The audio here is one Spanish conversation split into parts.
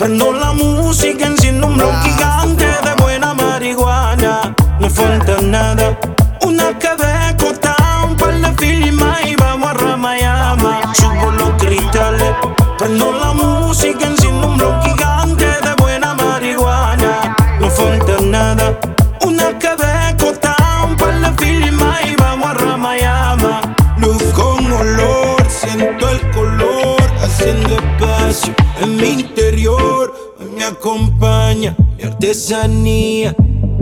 Prendo la música, enciendo un blog gigante de buena marihuana. No falta nada, una quebeco, un par de filmas y vamos a Ramayama. Subo los cristales, prendo la música, enciendo un blog gigante de buena marihuana. No falta nada, una quebeco, un par de filmas y vamos a Ramayama. Luz con olor, siento el color, haciendo espacio en mi interior. Hoy me acompaña mi artesanía,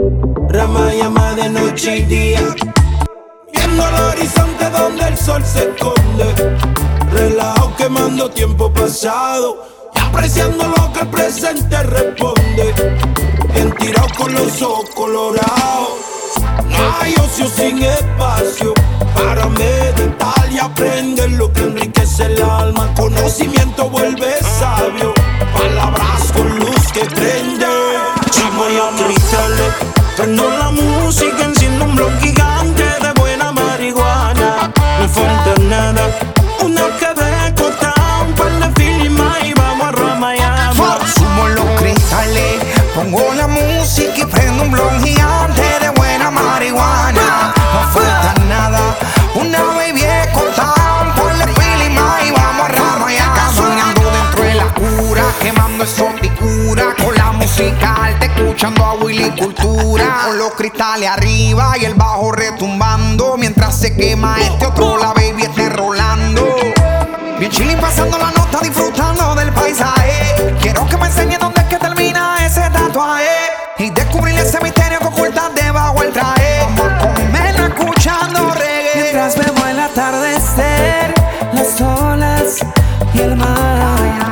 Ramayama de noche y día. Viendo el horizonte donde el sol se esconde, relajado quemando tiempo pasado y apreciando lo que el presente responde. Bien tirado con los ojos colorados, no hay ocio sin espacio para meditar y aprender lo que enriquece el alma. Conocimiento vuelve sabio, palabras con luz que prende. Chimo y cristales, prendo la música, enciendo un blog gigante de buena marihuana. No falta nada, una quebeco, un par de filmas y vamos a Ramayama. Sumo los cristales, pongo la música y prendo un blog gigante de buena marihuana. No falta nada, una baby escoltada, un par de filmas y vamos a Ramayama. Soñando dentro de la cura, quemando exoticura, con la música alta, escuchando a Willy Cultura. Con los cristales arriba y el bajo retumbando, mientras se quema este otro, la baby está rolando. Bien chilling, pasando la nota, disfrutando del paisaje. Quiero que me enseñe dónde es que termina ese tatuaje y descubrir ese misterio que oculta debajo el traje. Vamos a comerlo escuchando reggae, mientras vemos el atardecer, las olas y el mar.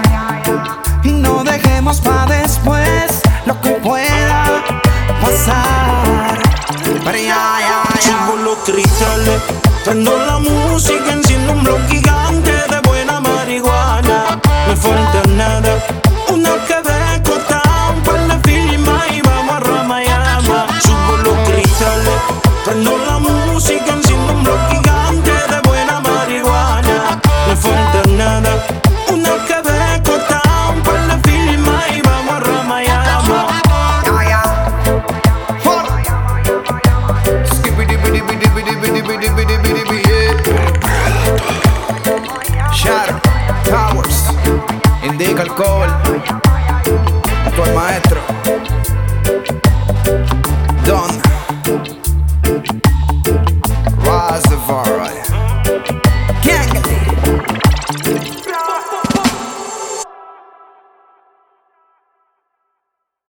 y no dejemos pa' después lo que pueda pasar. Pero Subo los cristales, prendo la música, enciendo un blog gigante de buena marihuana. No falta nada, una quebeco, un par de filmas y vamos a Ramayama. Subo los cristales, prendo la música, enciendo un blog gigante de buena marihuana. No falta nada, una quebeco, un par de filmas y vamos a Ramayama. Shadow Towers, indica alcohol, tu maestro Don.